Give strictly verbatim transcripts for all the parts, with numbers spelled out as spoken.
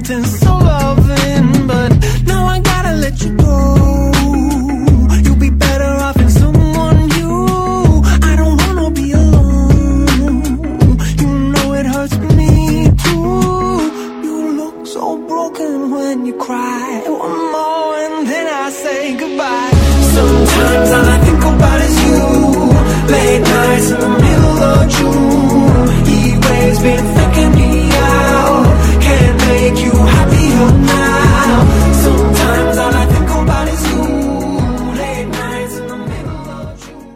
something so loving, but now I gotta let you go. You'll be better off in someone new. I don't wanna be alone. You know it hurts me too. You look so broken when you cry. One more and then I say goodbye. Sometimes all I think about is you. Late nights in the middle of June. Heat waves been faking me out. Can't make you happier now. Sometimes all I think about is you. Late nights in the middle of June.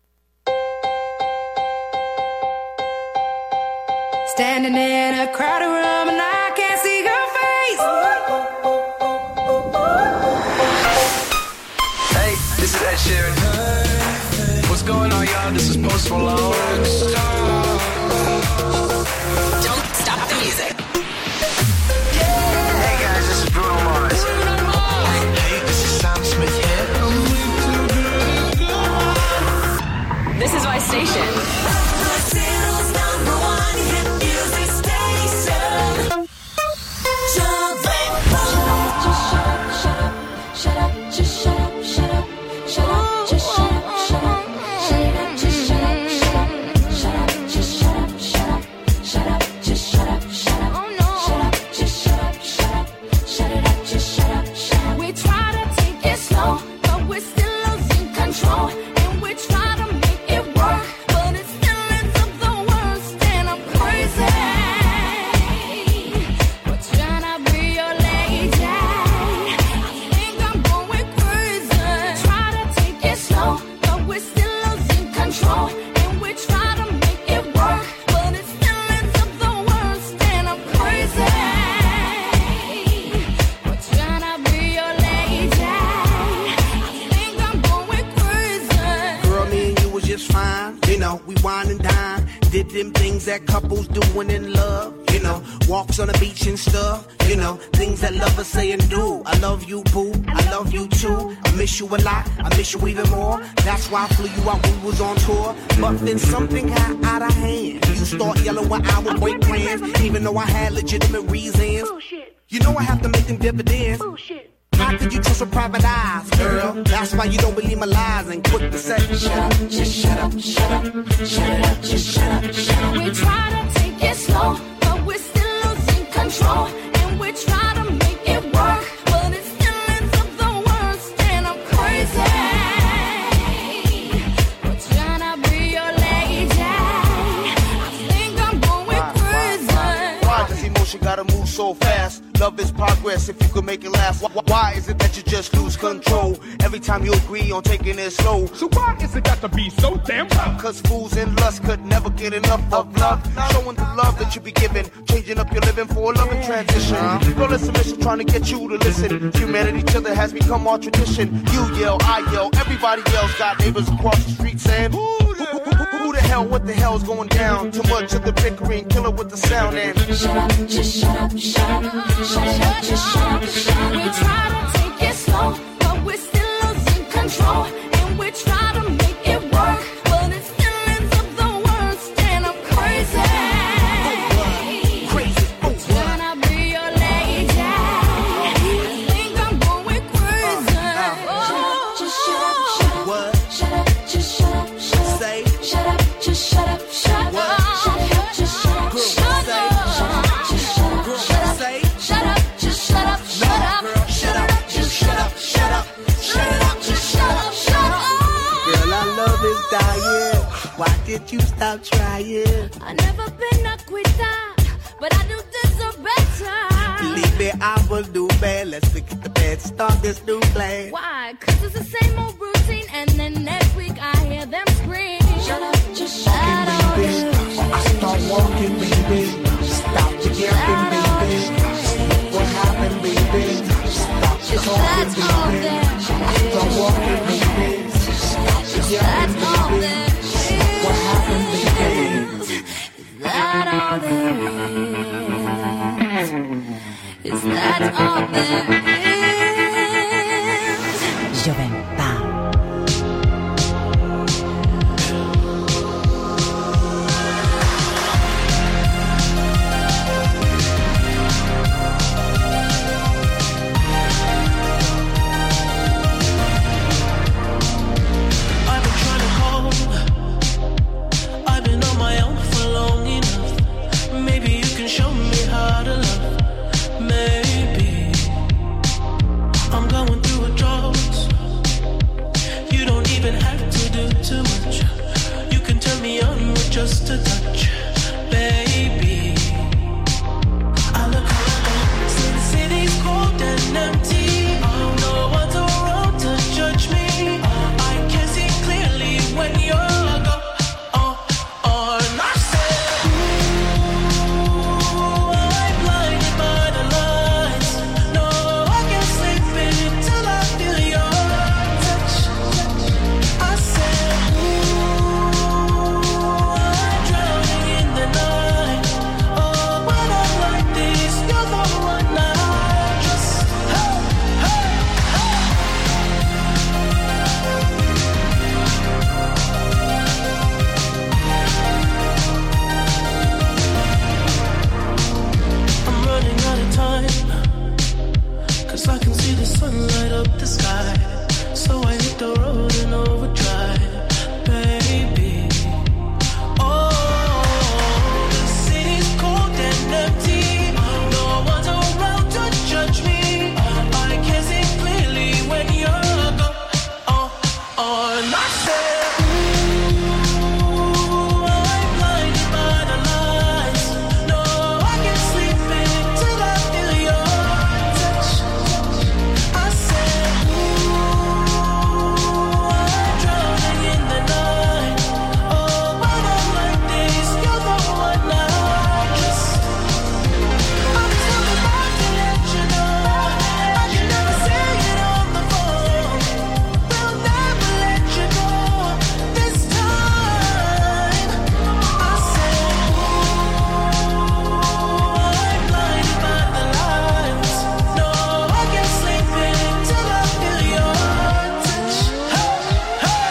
Standing in a crowded room and I can't see your face. Hey, this is Ed Sheeran. What's going on, y'all? This is Post Malone. Don't stop the music. Hey guys, this is Bruno Mars. Hey, this is Sam Smith here. This is my station. That couples doing in love, you know, walks on the beach and stuff, you know, things that lovers say and do. I love you, boo, I love you too. I miss you a lot, I miss you even more. That's why I flew you out when we was on tour. But then something got out of hand. You start yelling when I would break plans, even though I had legitimate reasons. Bullshit. You know I have to make them dividends. Bullshit. How could you trust with private eyes, girl? That's why you don't believe my lies and quit the say, shut up, just shut up, shut up, shut it up, just shut up, shut up. We try to take it slow, but we're still losing control. And we try to make it work, but it still ends up the worst. And I'm crazy. We're trying to be your lady. I think I'm going crazy. Why does emotion gotta move so fast? Love is progress if you could make it last. Why is it that you just lose control every time you agree on taking it slow? So why is it got to be so damn tough? Cause fools in lust could never get enough of love. Showing the love that you be giving, changing up your living for a loving transition. Roll submission trying to get you to listen. Humanity each other has become our tradition. You yell, I yell, everybody yells. Got neighbors across the street saying, who, who, who, who the hell, what the hell's going down? Too much of the bickering, kill it with the sound and shut up, just shut up, shut up, shut it up, just shut up, shut up. We try to take it slow, but we're still losing control. And we try to make it work, but it still ends up the worst. And I'm crazy. crazy. I'm trying to be your lady. I think I'm going crazy. Oh, just shut up, shut up, What? shut up, just shut up, shut up. Say, Shut up, just shut up, shut up. What? Shut up, just shut up, Girl, shut say, up. Shut up, just shut up, Girl, shut up. say, Shut up, just shut up, shut up. girl, shut up, just shut up, shut up, shut it up, just shut up, shut up. Girl, our love is dying. Why did you stop trying? I've never been a quitter, but I do deserve better. Believe me, I will do bad. Let's forget the bad, start this new plan. Why? Cause it's the same old routine, and then next week I hear them scream. Shut up, just shut up. Baby, I start walking, baby. Stop the yapping, baby. What happened, baby? Stop the talking, That's all baby. there I start walking, baby. Stop the yapping, That's all baby. there What happened, baby? is. That all there is. Is that all there is? Gioventa. show me how to love. Maybe I'm going through a drought. You don't even have to do too much. You can turn me on with just a touch, baby. I look around, see the city's cold and empty. No one's around to judge me. I can see clearly when you're gone. Oh, oh, and I said, ooh, I'm blinded by the lights. No, I can't sleep until I feel your touch. I said, ooh, I'm drowning in the night. Oh, when I'm like this, you're the one I just, hey, hey, hey. I'm running out of time, 'cause I can see the sun light up the sky. So I hit the road in overdrive, baby. Oh, the city's cold and empty. No one's around to judge me. I can see clearly when you're gone. Oh, oh, and I said, ooh, I'm blinded by the lights. No, I can't sleep until I feel your touch. I said, ooh, I'm drowning in the night. Oh, when I'm like this, you're the one I just. I'm still about to let you know. I should never say it on the phone. We'll never let you go this time. I said, ooh, I'm blinded by the lights. No, I can't sleep until I feel your touch. Hey, hey,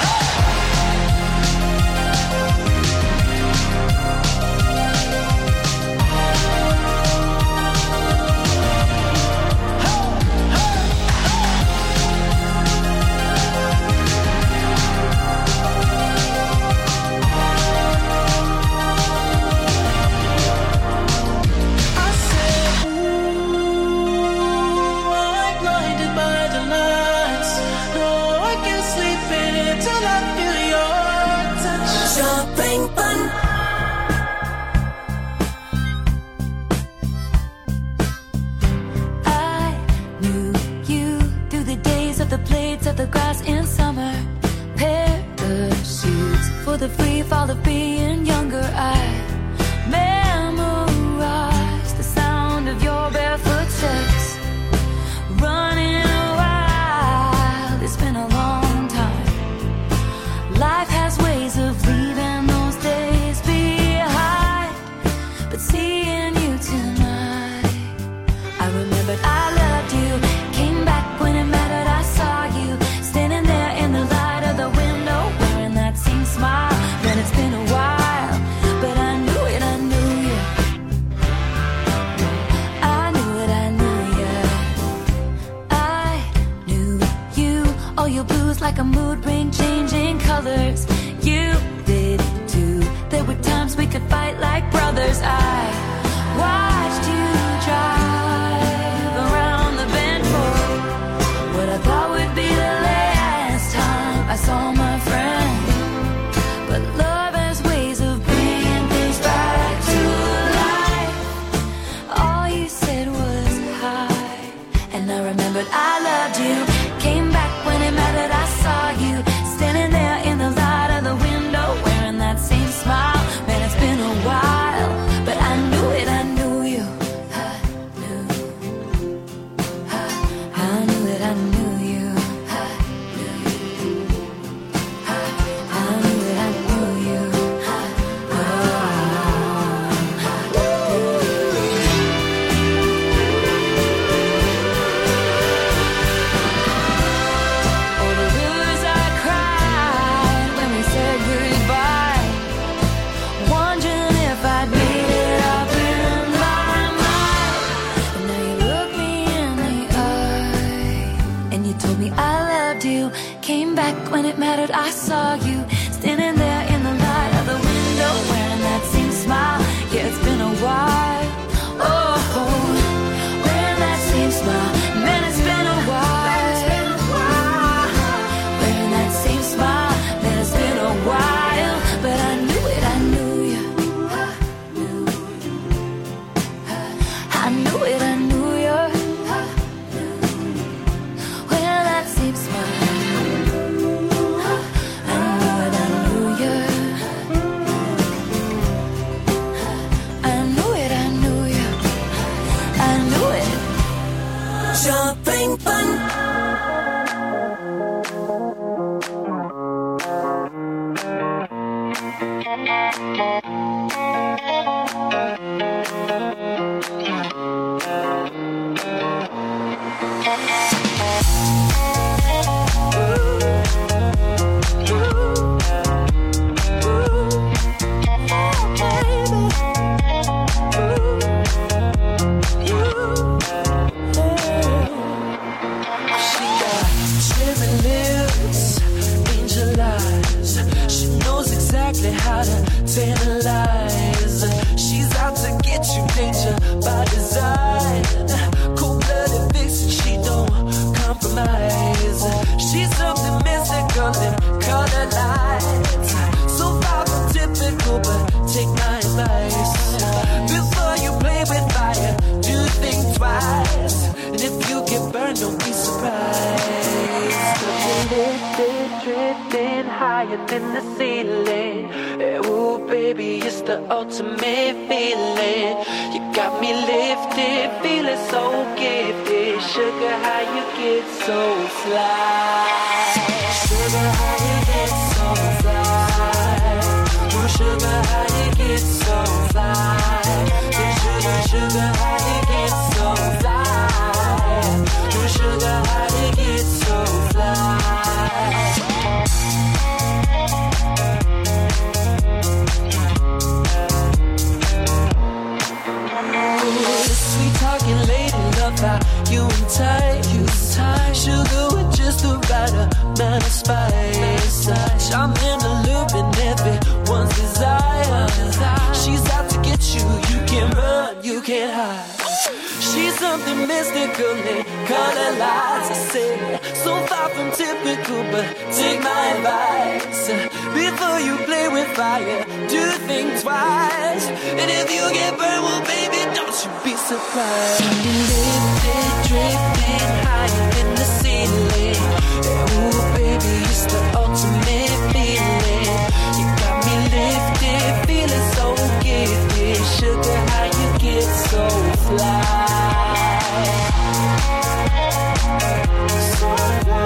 I said, ooh, I'm blinded by the lights. No, I can't sleep until I feel your touch. Jumping fun. I knew you through the days of the blades of the grass in summer. Parachutes for the free fall of being younger. I memorized the sound of your barefoot steps. Running wild, it's been a long time. Life has ways of leaving those days behind. But seeing you tonight, I remembered I loved you. Came back when it mattered, I saw you standing there in the light of the window, wearing that same smile. Then it's been a while, but I knew it, I knew you. I knew it, I knew you. I knew you. All your blues like a mood ring, changing colors. You did too. There were times we could fight like brothers. I watched you drive around the bend for what I thought would be the last time I saw my friend. But love has ways of bringing things back to life. All you said was hi, and I remembered I loved you. Came back when it mattered, I saw you standing there in the light of the window, wearing that same smile. Man, it's been a while, but I knew it, I knew you. I knew, I, I knew it, I knew you. I knew, I, I knew it, I knew you. I, oh, I all the rivers I cried when we said goodbye, wondering if I'd made it up in my mind. And now you look me in the eye, and you told me I loved you. Came back when it mattered, I saw you standing there in the light of the window, wearing that same smile. Yeah, it's been a while, I knew it, I knew you. When I sleep smile, I knew it, I knew you. I knew it, I knew you. I knew it. Jumping fun. How to tantalize. She's out to get you, danger by design. Cold-blooded vixen, she don't compromise. She's something mystical in color lights. So far from typical, but take my advice. Before you play with fire, do think twice. And if you get burned, don't be surprised. Lifted, drifting higher than the ceiling. Ooh, baby, it's the ultimate feeling. You got me lifted, feeling so gifted. Sugar, how you get so fly? Sugar, how you get so fly? Ooh, sugar, how you get so fly? Sugar, sugar, how you get so fly? Ooh, sugar, how you get so fly? How you and tight, you tight. Sugar with just the right amount of spice. Charming, alluding everyone's desire. She's out to get you, you can't run, you can't hide. She's something mystical in color lights. I said, so far from typical, but take my advice. Before you play with fire, do think twice. And if you get burned, well, baby, don't you be surprised. You lifted, drifting higher than the ceiling. Ooh, baby, it's the ultimate feeling. You got me lifted, feeling so gifted. Sugar, how you get so fly? So fly.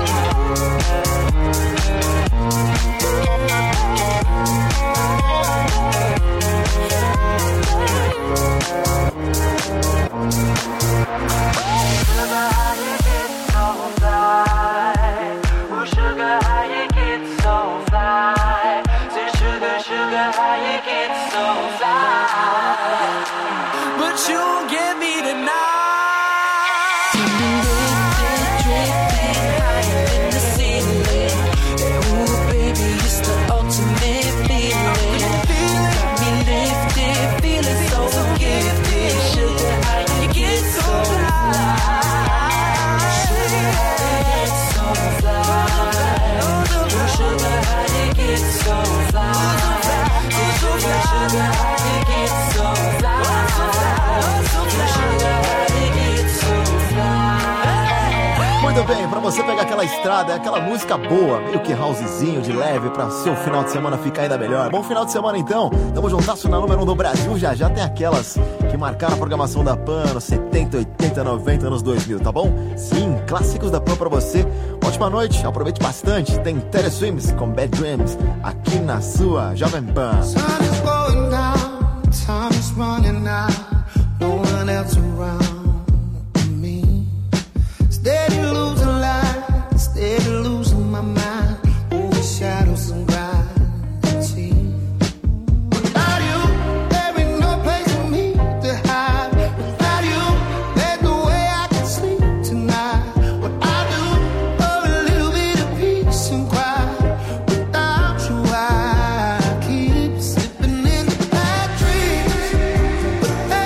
Muito bem, pra você pegar aquela estrada, aquela música boa, meio que housezinho de leve pra seu final de semana ficar ainda melhor. Bom final de semana então, tamo juntasso na número um do Brasil, já já tem aquelas que marcaram a programação da Pan nos setenta, oitenta, noventa, anos dois mil, tá bom? Sim, clássicos da Pan pra você. Ótima noite, aproveite bastante, tem Tere Swims com Bad Dreams aqui na sua Jovem Pan. Sun is going down, time is running out, no one else around. Steady losing light, steady losing my mind, over shadows and gravity. Without you, there ain't no place for me to hide. Without you, there's no way I can sleep tonight. What I do for a little bit of peace and quiet. Without you, I keep slipping into bad dreams. But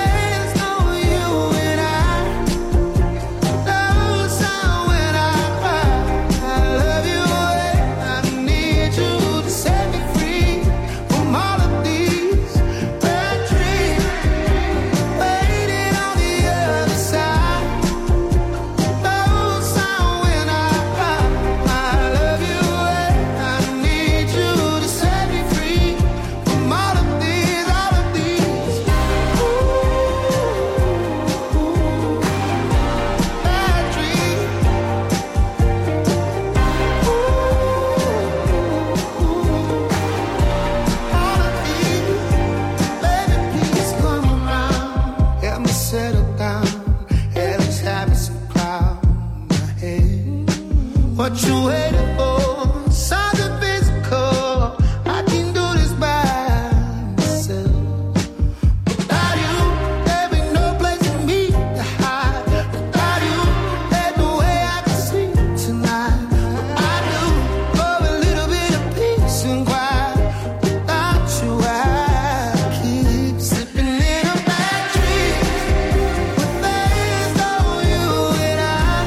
settle down. Heaven's having some cloud ahead. What you waiting for? Something physical. I can do this by myself. Without you, there be no place for me to hide. Without you, there's no way I can sleep tonight. I do for a little bit of peace and quiet. Without you, I keep slipping in a bad dream. With there's no you and I,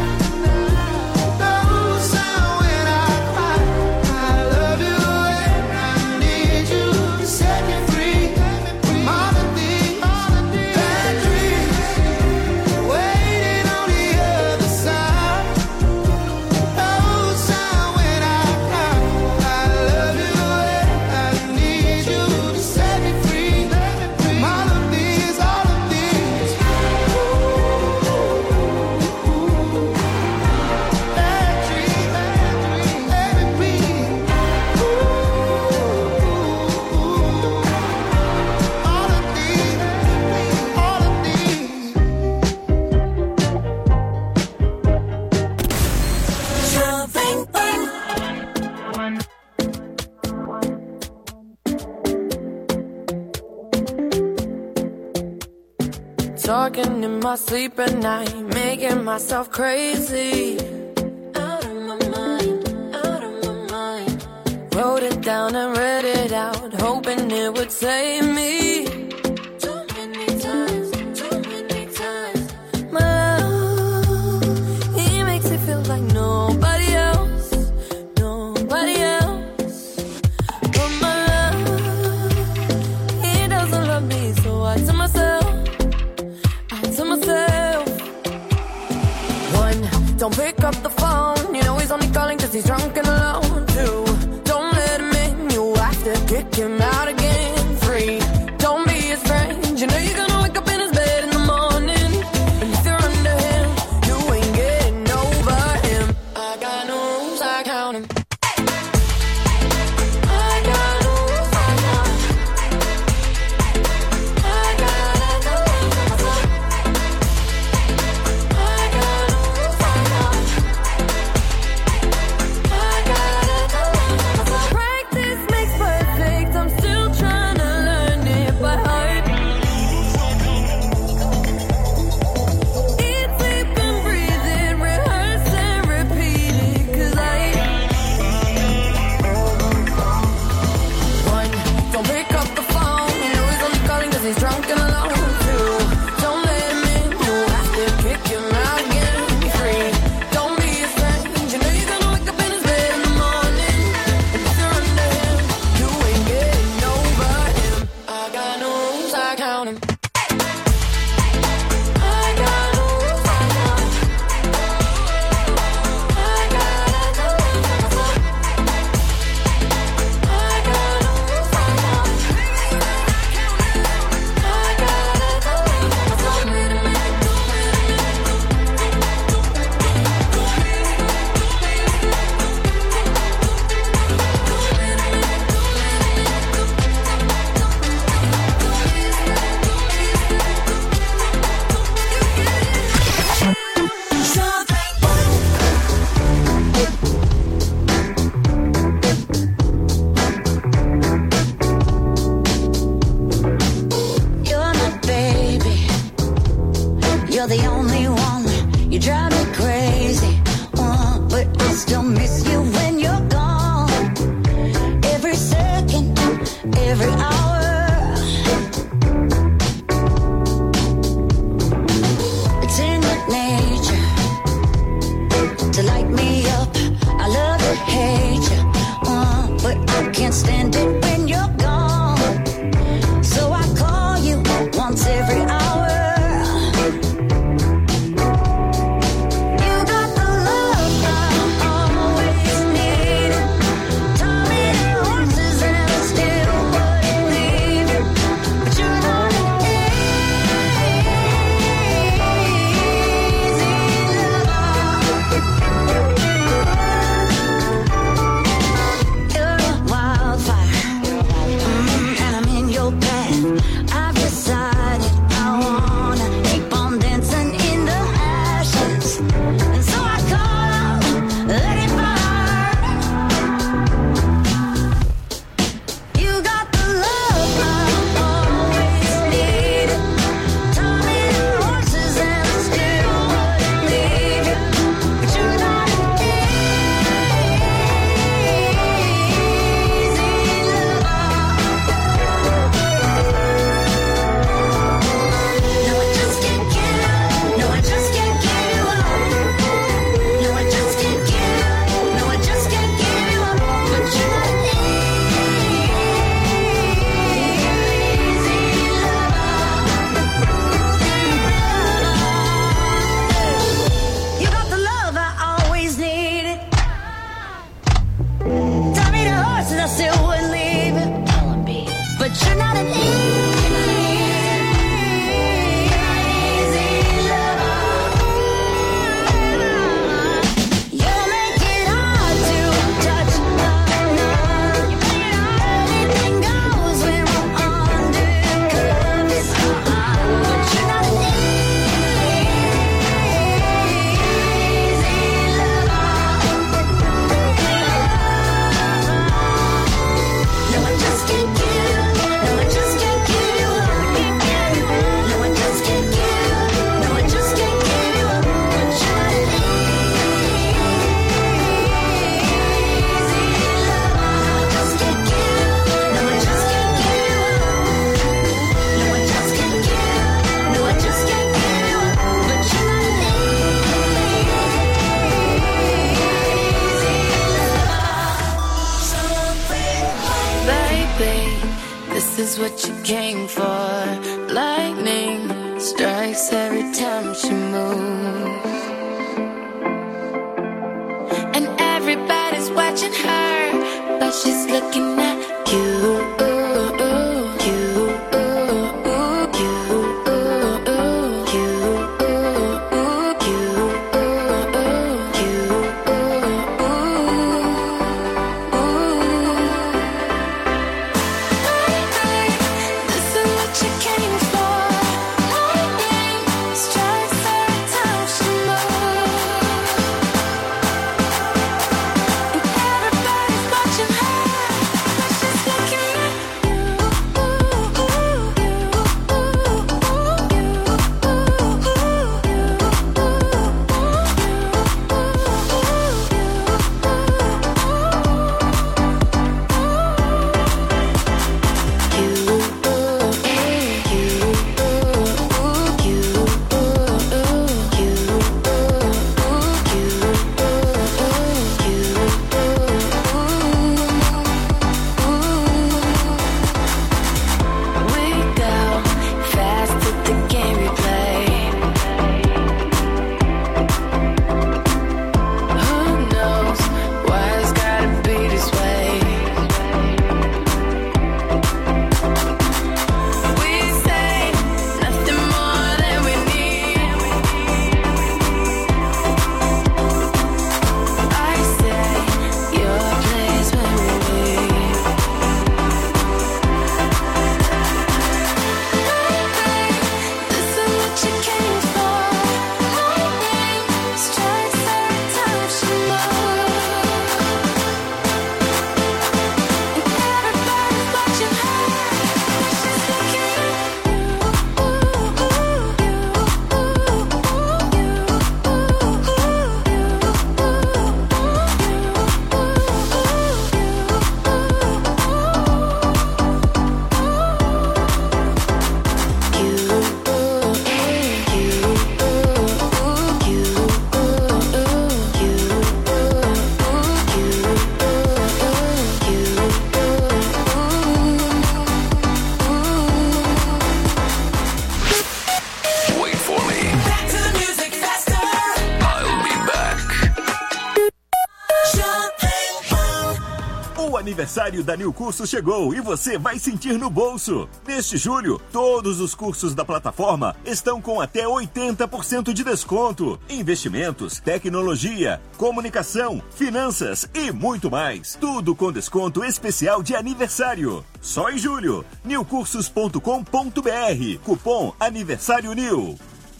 no sound when I cry. I love you and I need you to set me free from all of these bad dreams. Waiting on the other side. No sound when I cry. I love you and I need you to set me free from all of these, all of these bad dreams. Every beat, all of these, all of these. Talking in my sleep at night, making myself crazy. Out of my mind, out of my mind. Wrote it down and read it out, hoping it would save me. Too many times, too many times. My love, he makes me feel like nobody else, nobody else. But my love, he doesn't love me, so I tell myself, to myself. One, don't pick up the phone. You know he's only calling cause he's drunk and alone. Two, don't let him in. You have to kick him out again. Three, don't be his friend. You know you're gonna wake up in his bed in the morning. And if you're under him, you ain't getting over him. I got no rules, I count him. I got no rules, I count him. I gotta do it. Practice makes perfect. I'm still trying to learn it by heart. Eat, sleep, and breathe it. Rehearse and repeat it. Cause I One, don't pick up the phone. You know he's only calling cause he's drunk and alone. Two, don't let him in. You have to kick him out again. Three, don't be his friend. You know you're gonna wake up in his bed in the morning. And if you're under him, you ain't getting over him. I got no rules, I count him. I got no rules, I count him. I gotta do it. I got no rules, I count him. I gotta do You're my baby. You're the only one. You drive me crazy. Uh, but I still miss you when you're gone. Every second, every hour. It's in your nature to light me up. I love to hate you. Uh, but I can't stand it when you're gone. So I call you once every hour. You got the love I always needed. Taught me the horses and still wouldn't is what you came for. Lightning strikes every time she moves, and everybody's watching her, but she's looking at you. aniversário da New Cursos chegou e você vai sentir no bolso. Neste julho, todos os cursos da plataforma estão com até oitenta por cento de desconto. Investimentos, tecnologia, comunicação, finanças e muito mais. Tudo com desconto especial de aniversário. Só em julho. new cursos ponto com ponto b r. Cupom Aniversário New.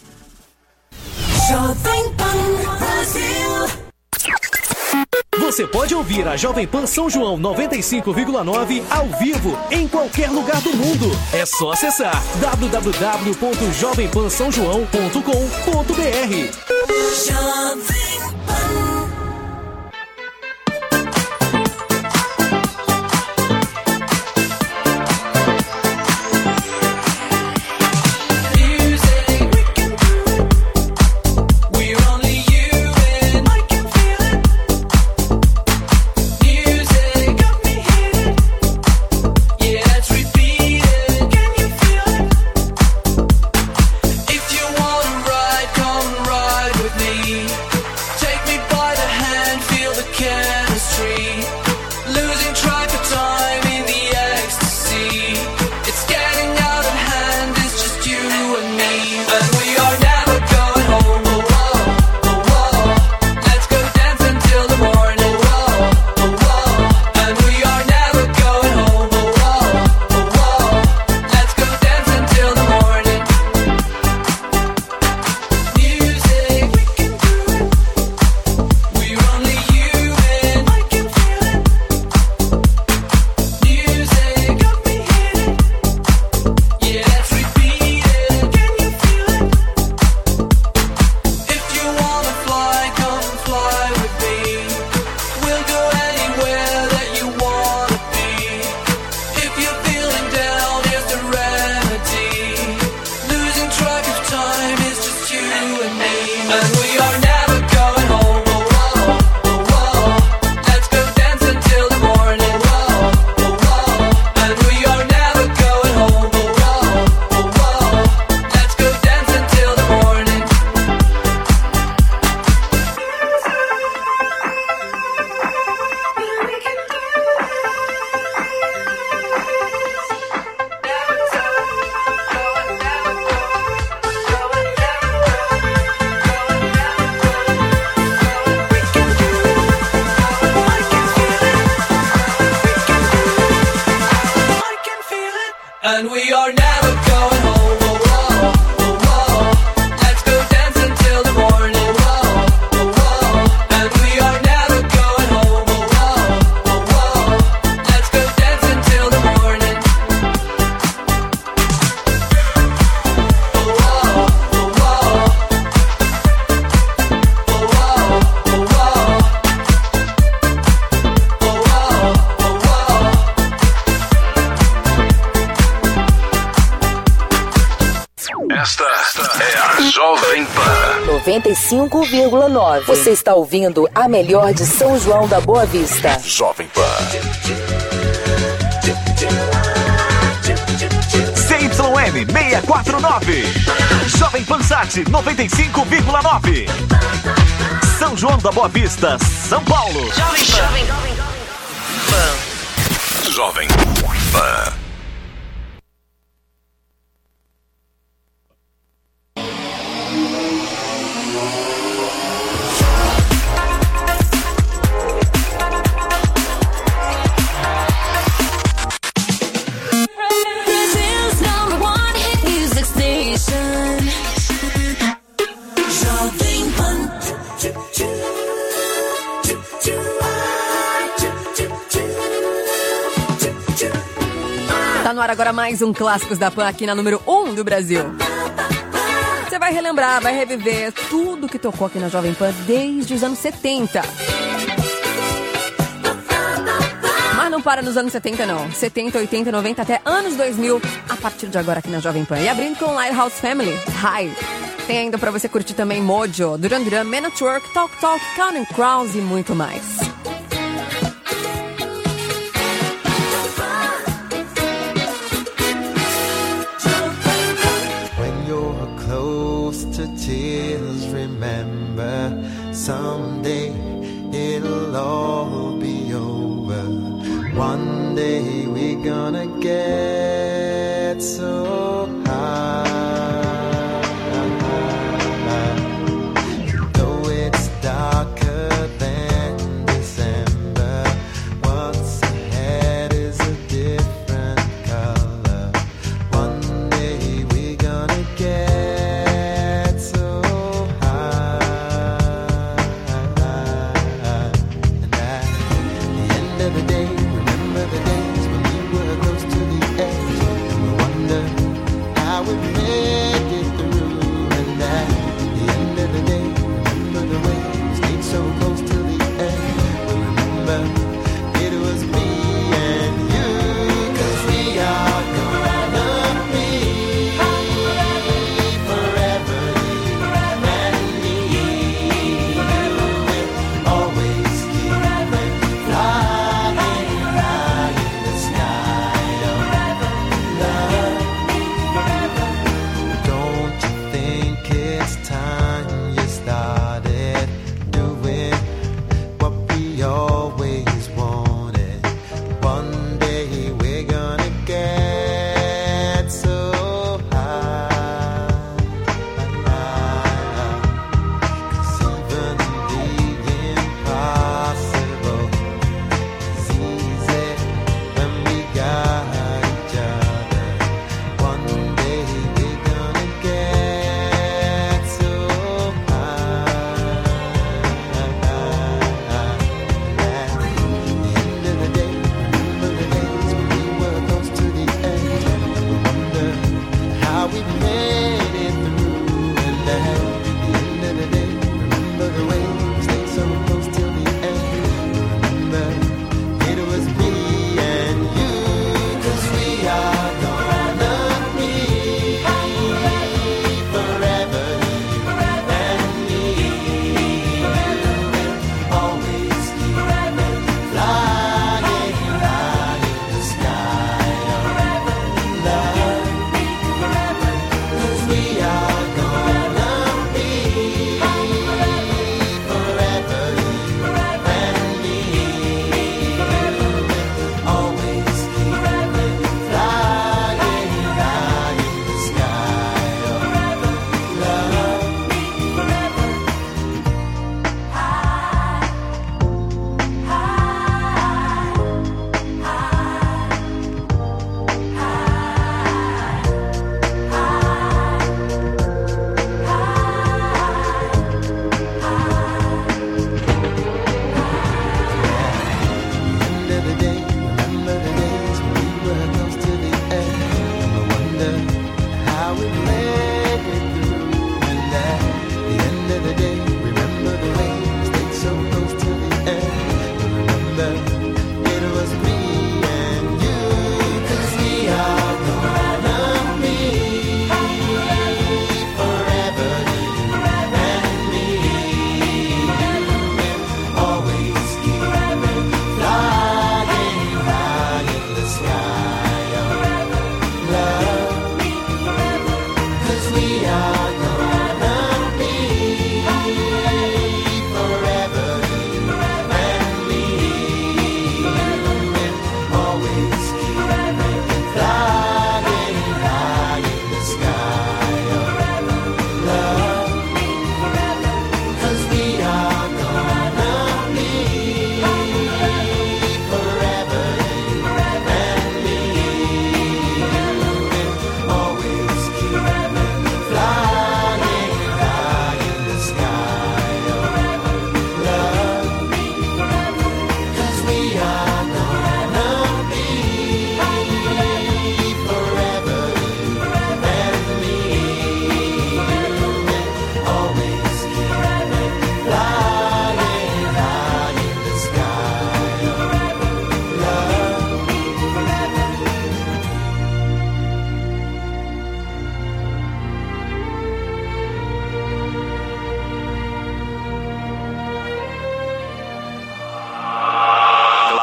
Jovem Pan Brasil. Você pode ouvir a Jovem Pan São João noventa e cinco vírgula nove ao vivo em qualquer lugar do mundo. É só acessar w w w ponto jovem pan são joão ponto com ponto b r. Jovem Pan. Jovem Pan noventa e cinco vírgula nove. Você está ouvindo a melhor de São João da Boa Vista. Jovem Pan. C Y N seiscentos e quarenta e nove. Jovem Pan Sat noventa e cinco vírgula nove. São João da Boa Vista, São Paulo. Jovem Pan. Jovem Pan. Brazil's number one hit music station. Jovem Pan. Tá no ar agora mais um Clássicos da Pan aqui na número um do Brasil. Você vai relembrar, vai reviver tudo que tocou aqui na Jovem Pan desde os anos setenta. Mas não para nos anos setenta não. setenta, oitenta, noventa até anos dois mil a partir de agora aqui na Jovem Pan. E abrindo com Lighthouse Family, High. Tem ainda pra você curtir também Mojo, Duran Duran, Men at Work, Talk Talk, Counting Crows e muito mais. When you're close to tears, remember someday it'll all be over. One day we're gonna get so high. Though it's darker than December, what's ahead is a different color. One day we're gonna get so high. And at the end of the day, remember the days when we were close to the edge, and we wonder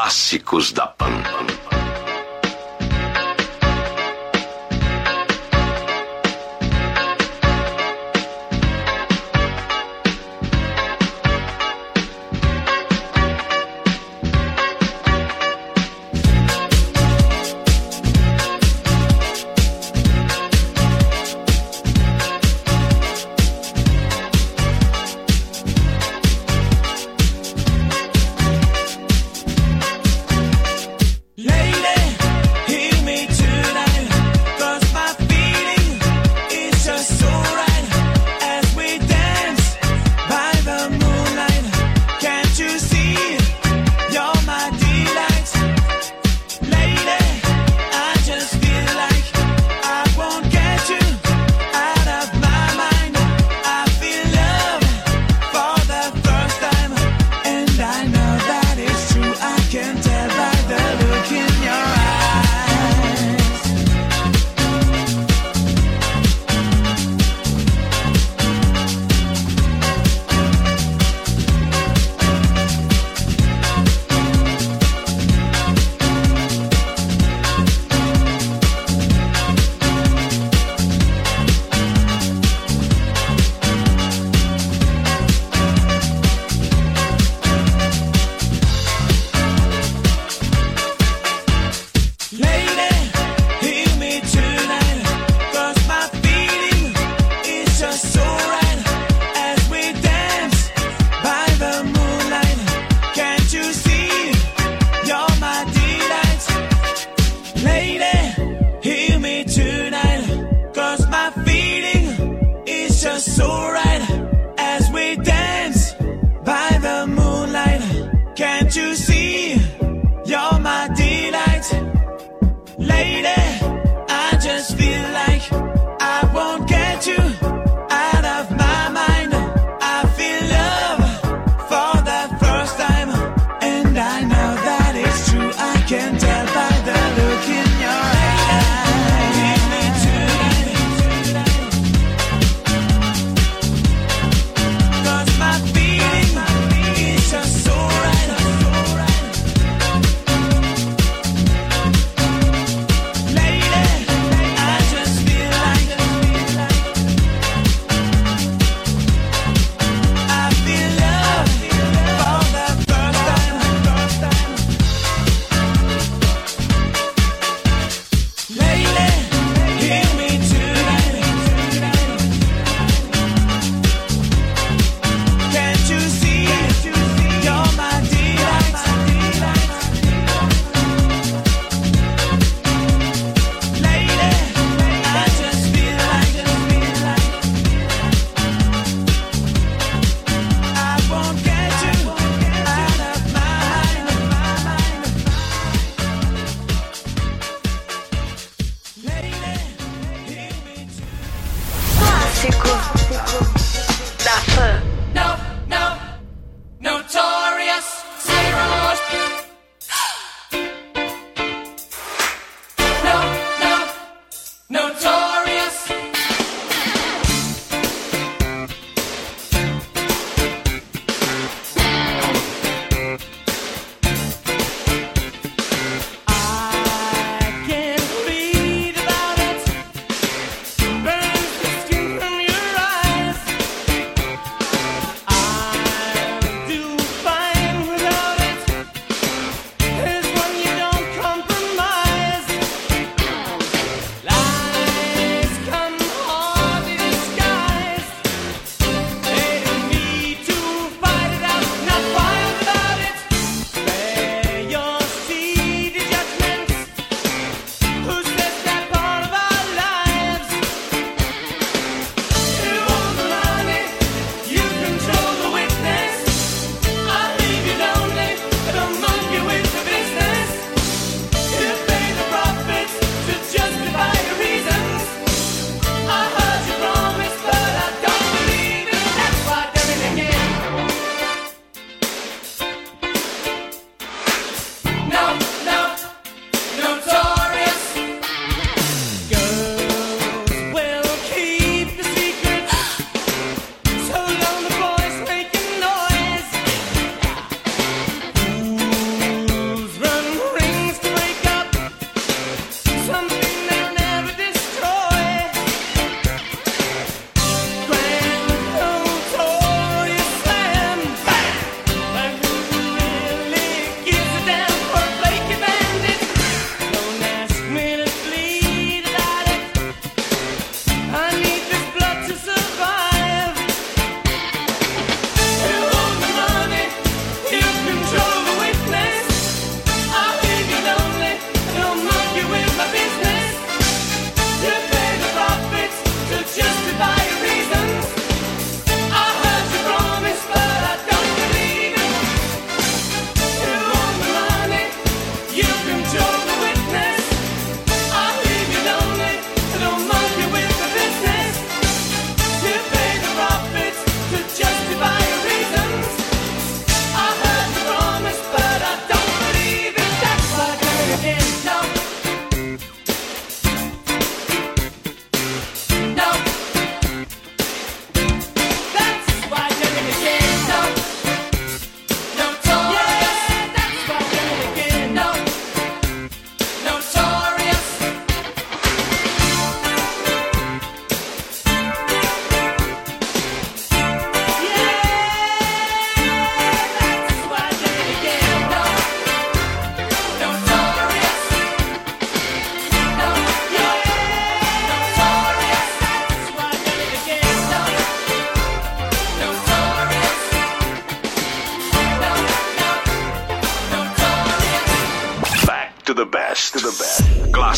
clássicos da Pan.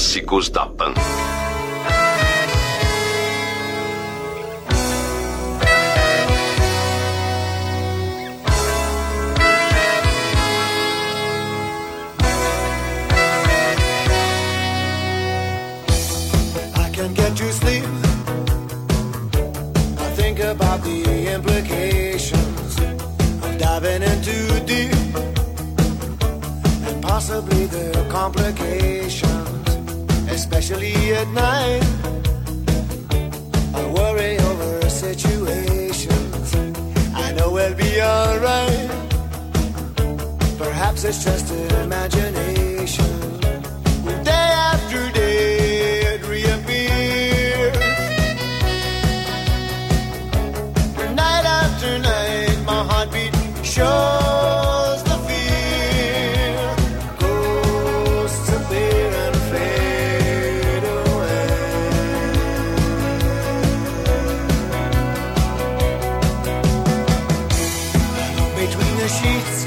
Clássicos da Pan. I can't get to sleep. I think about the implications of diving in too deep, and possibly the complications, especially at night. I worry over situations. I know we'll be alright. Perhaps it's just imagination. Day after day it reappears. Night after night my heartbeat shows the fear. Ghosts appear and fade away. Between the sheets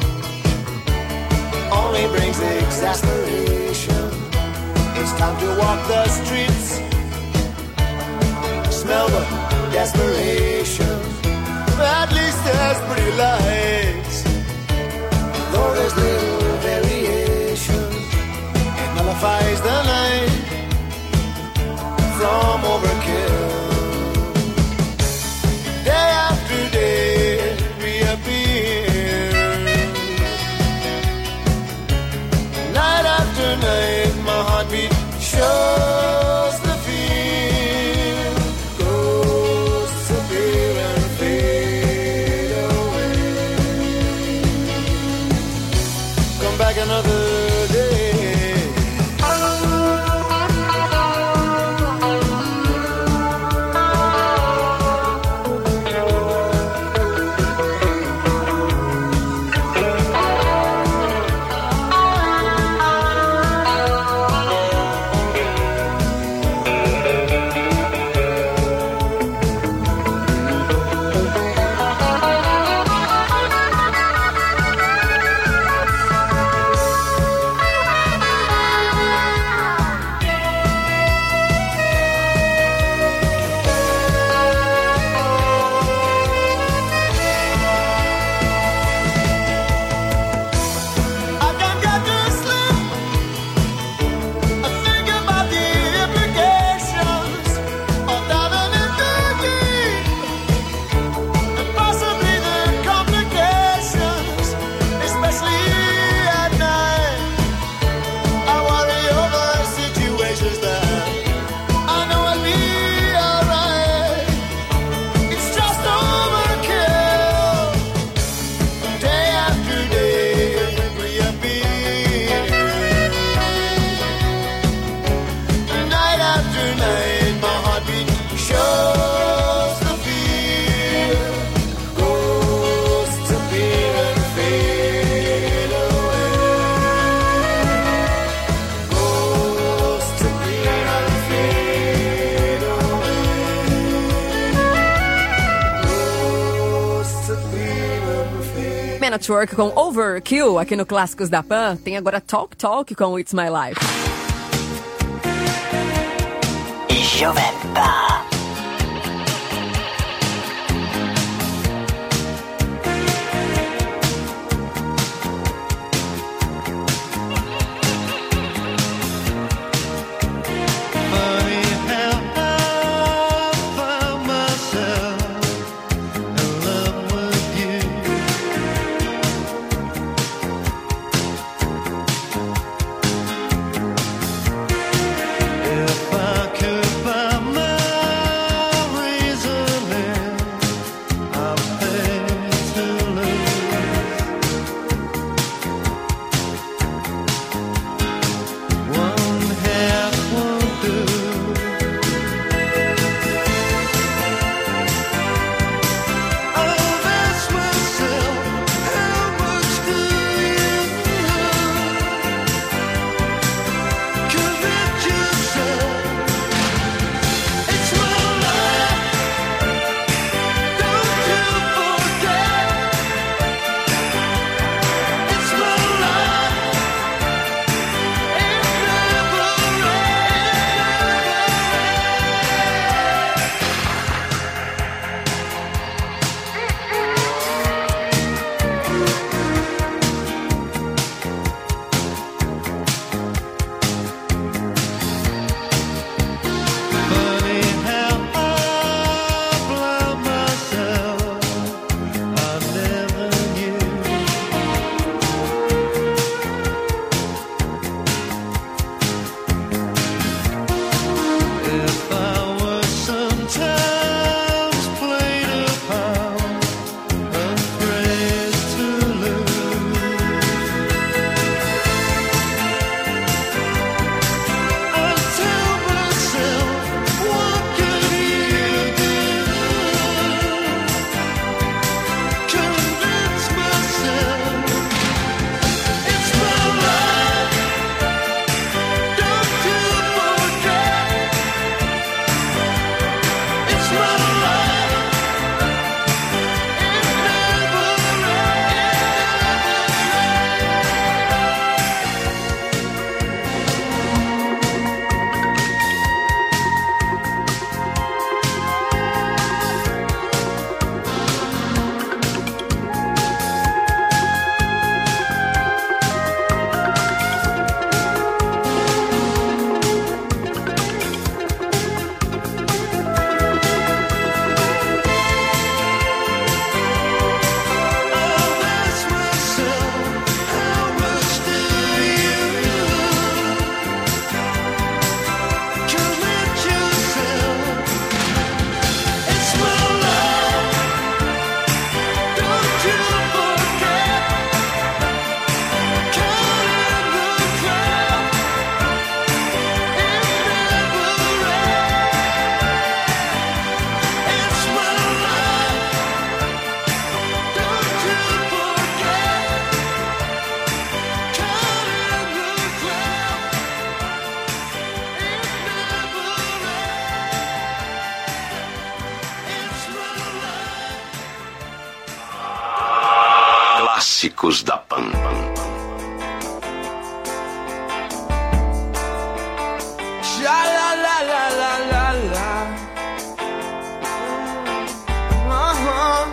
only brings exasperation. It's time to walk the streets, smell the desperation. At least there's pretty lights, though there's little variation. It nullifies the night from overkill. Day after day it reappears. Night after night my heartbeat shows the fear. Ghosts appear and fade away. Come back another day. Man at Work com Overkill aqui no Clássicos da Pan. Tem agora Talk Talk com It's My Life. Jovem Pan. If I could buy my clássicos da Pan. Sha la la la la la la. Uh-huh.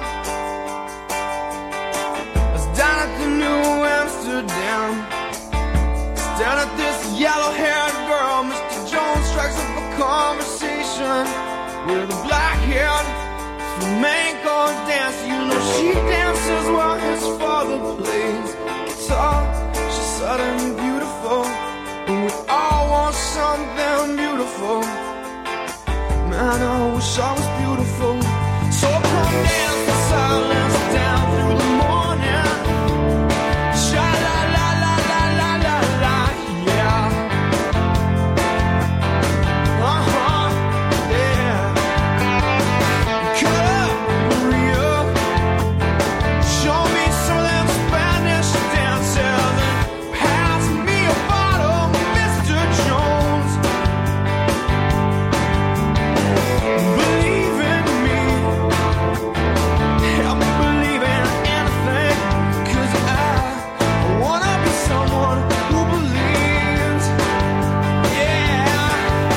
I was down at the New Amsterdam, down at this yellow-haired girl. Mister Jones strikes up a conversation with a black-haired flamenco dancer. You know she dances while his father plays guitar. She's suddenly beautiful, and we all want something beautiful. Man, I wish I was beautiful. So come dance the silence down through the morning. Sha la la la la la la la, yeah. Uh huh, yeah. Come real, show me some of them Spanish dances and pass me a bottle, Mister Jones. Believe in me, help me believe in anything, 'cause I wanna be someone who believes. Yeah,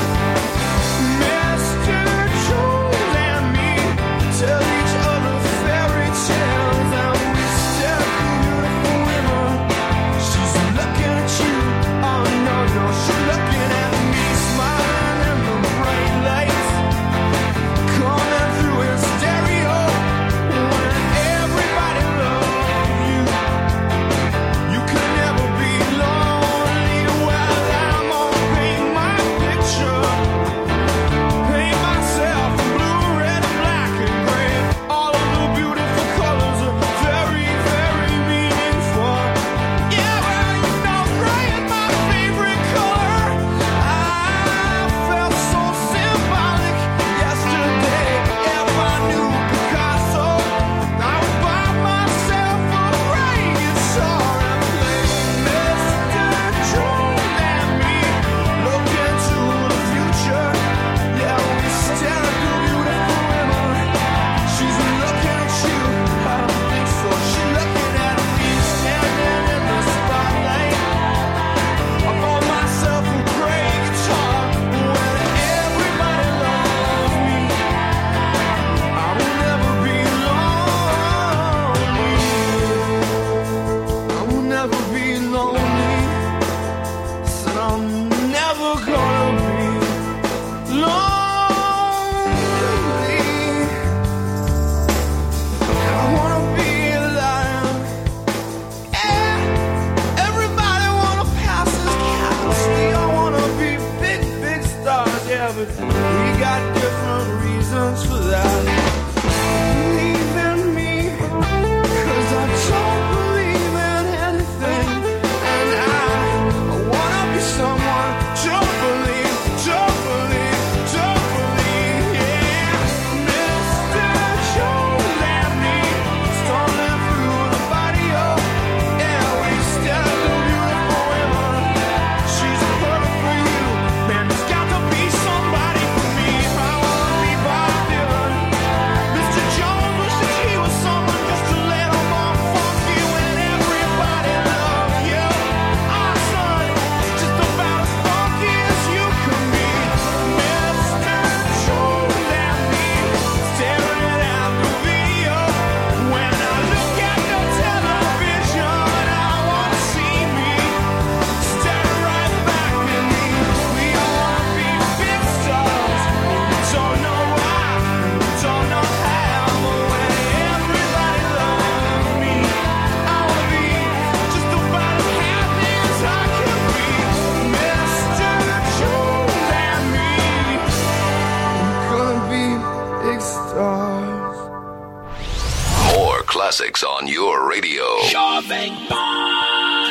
Mister Jones and me tell each other fairy tales, and we stare at the beautiful women. She's looking at you, oh no, no, she's looking at me, smiling in the bright lights coming through in stereo. When everybody loves you, you could never be lonely. Well, I'm gonna paint my picture, paint myself in blue, red, and black, and gray. All of the beautiful colors are very, very meaningful. Yeah, well, you know, gray is my favorite color. I felt so symbolic yesterday. If I knew Picasso, I would buy myself a gray guitar and play Mister Jones and me. Look into the future. Yeah, we stare at the beautiful women. She's looking at you. I don't think so. She's looking at me, standing in the spotlight. I bought myself a gray guitar. When everybody loves me, I will never be lonely. I will never be lonely. Said I'm never gonna be lonely. I wanna be alive. Yeah, everybody wanna pass this cat. We all wanna be big, big stars. Yeah, but we got different reasons for that. Believe in me, 'cause I don't believe in anything. And I, I wanna be someone, don't believe, don't believe, don't believe, yeah. Mister Jones and me, stumbling through the barrio. Yeah, we stare at the beautiful women. She's perfect for you, man, there's got to be somebody for me. I wanna be Bob Dylan. Mister Jones wishes he was someone just a little more funky. When everybody loves you, our son is just about as funky as you can be. Mister Jones and me, staring at the video. When I look at the television, I wanna see me staring right back at me. We all wanna be big stars. We don't know why, we don't know how, but when everybody loves me, I wanna be just about as happy as I can be. Mister Jones and me, we're gonna be big stars. More classics on your radio. Jovem Pan.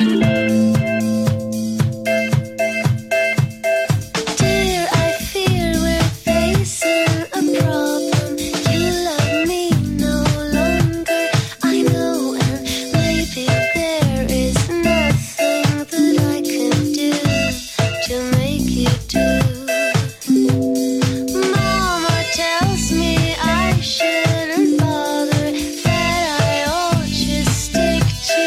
Dear, I fear we're facing a problem. You love me no longer, I know, and maybe there is nothing that I can do to make you do. Mama tells me I shouldn't bother, that I ought just stick to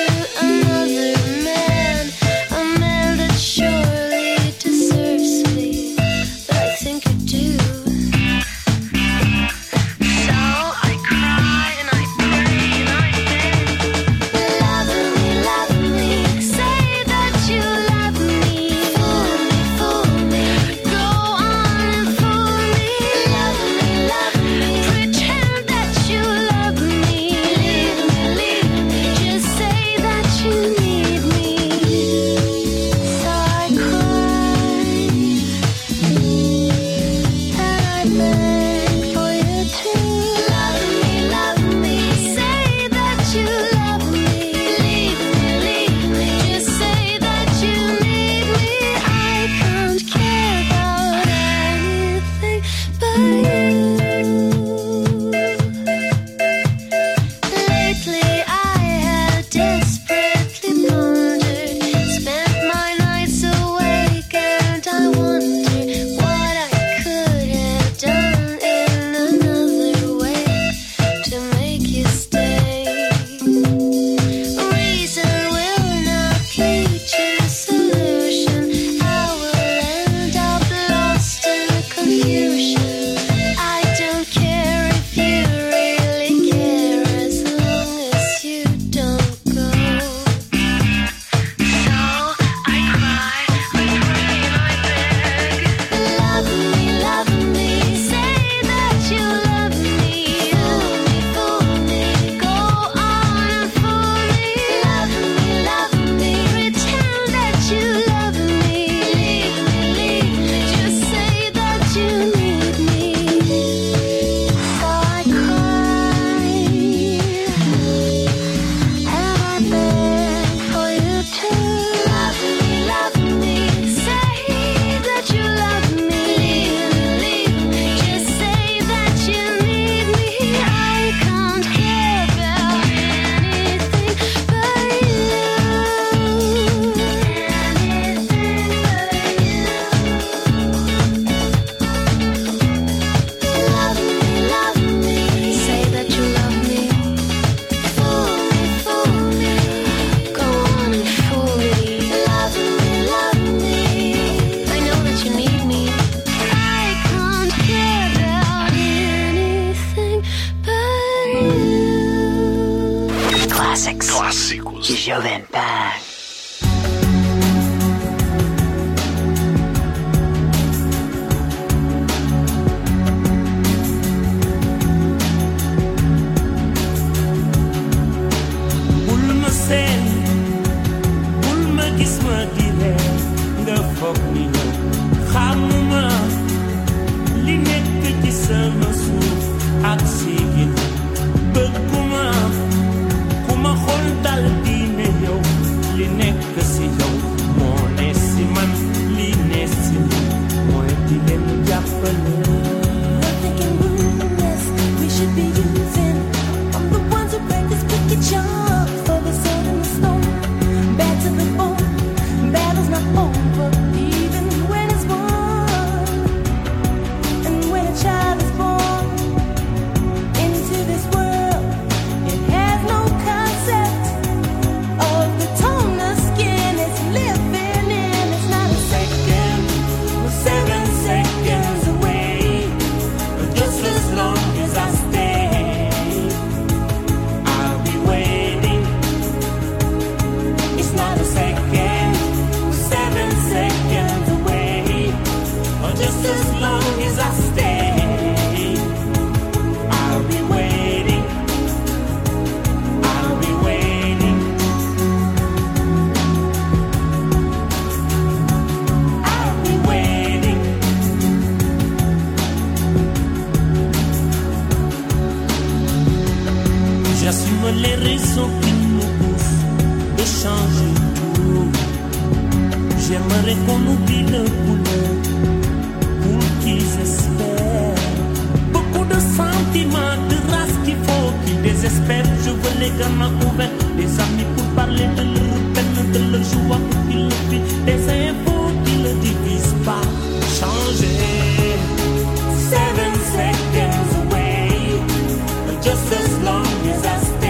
Classics. Clássicos. Jovem Pan. Just as long as I stay.